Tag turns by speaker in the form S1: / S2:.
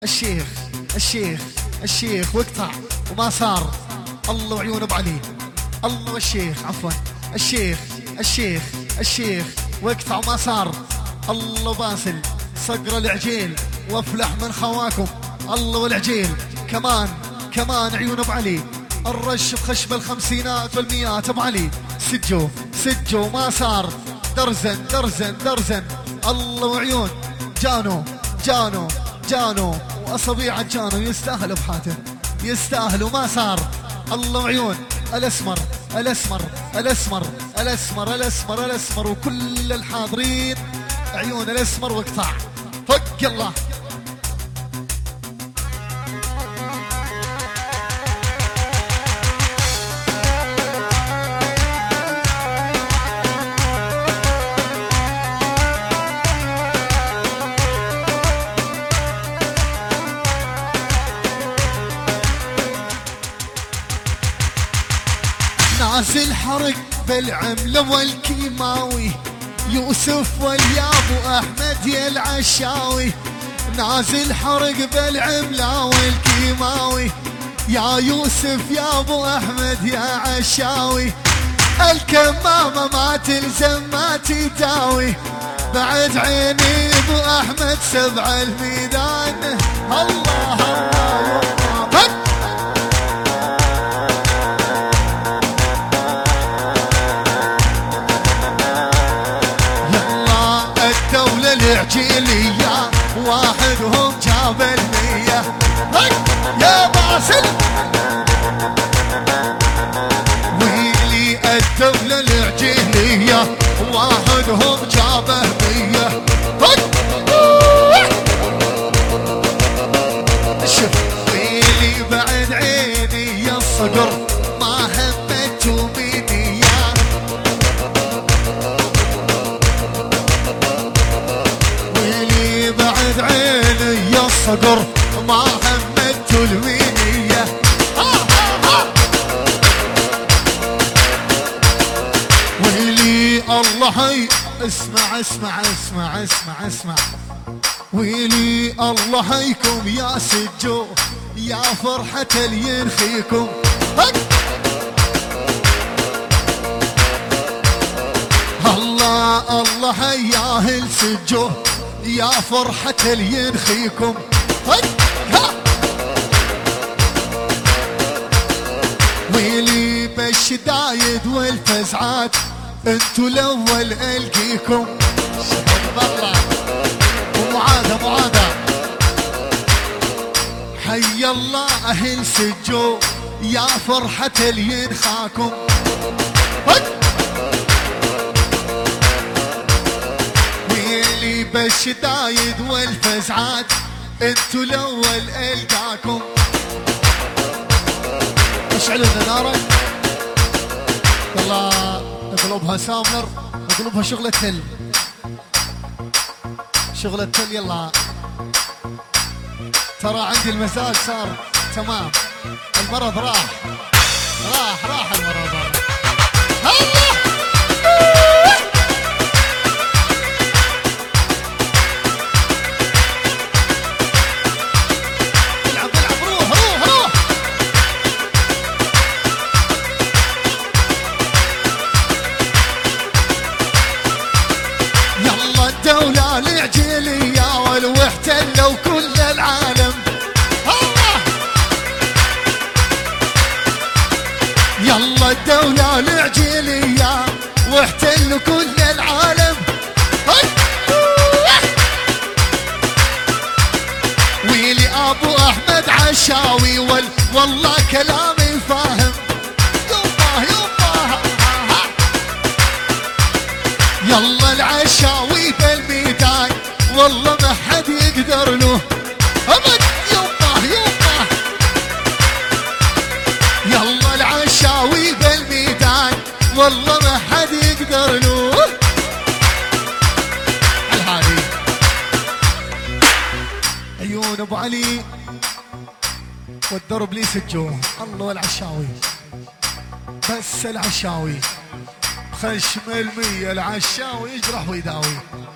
S1: الشيخ الشيخ الشيخ واقطع وما صار. الله وعيون ابو علي. الله والشيخ عفوا الشيخ الشيخ الشيخ واقطع وما صار. الله باسل صقر العجيل وافلح من خواكم. الله والعجيل كمان كمان عيون ابو علي. الرش بخشب الخمسينات والمئات ابو علي. سجوا ما صار. درزن درزن درزن. الله وعيون جانو واصابيع جانو يستاهل بحاته يستاهل وما صار. الله وعيون الاسمر الاسمر الاسمر الاسمر الاسمر الاسمر وكل الحاضرين عيون الاسمر واقطع فك. يلا ناس الحرق بالعملة والكيماوي. يوسف واليابو احمد يا العشاوي. ناس الحرق بالعملة والكيماوي. يا يوسف يا ابو احمد يا عشاوي. الكمامة ما تلزم ما تداوي. بعد عيني ابو احمد سبع الميدان. الله الله العجيلية واحدهم جاب المية. يا باسل ويلي الدولة العجيلية واحدهم جابه 100. شوف ويلي بعد عيني يا الصقر ما همته مني. بعد عيني يا الصقر ما همت الوينية. ويلي الله هي اسمع اسمع اسمع اسمع اسمع. ويلي الله هيكم يا سجو يا فرحة اللي ينخيكم. الله الله هياه السجو يا فرحة اللي ينخيكم. ويلي بالشدايد والفزعات انتو الاول القيكم. بالله ومعاده حي الله اهل سجو يا فرحة اللي ينخاكم. بالشدايد والفزعات انتو الاول القاكم. اشعلوا لنا نارا. يلا اقلبها سامر اقلبها شغلة تل شغلة تل. يلا ترى عندي المزاج صار تمام. المرض راح المرض. الله الدولة العجيلية والواحتلوا كل العالم. الله يلا الدولة العجيلية واحتلوا كل العالم. ويلي ابو احمد عشاوي والله كلامي فاهم. يلا العشاوي بالميدان والله ما حد يقدر له ابد. يمه يلا العشاوي بالميدان والله ما حد يقدر له. الهادي عيون ابو علي والدرب لي سجوه. الله والعشاوي بس العشاوي خشم 100 العشاوي يجرح ويداوي.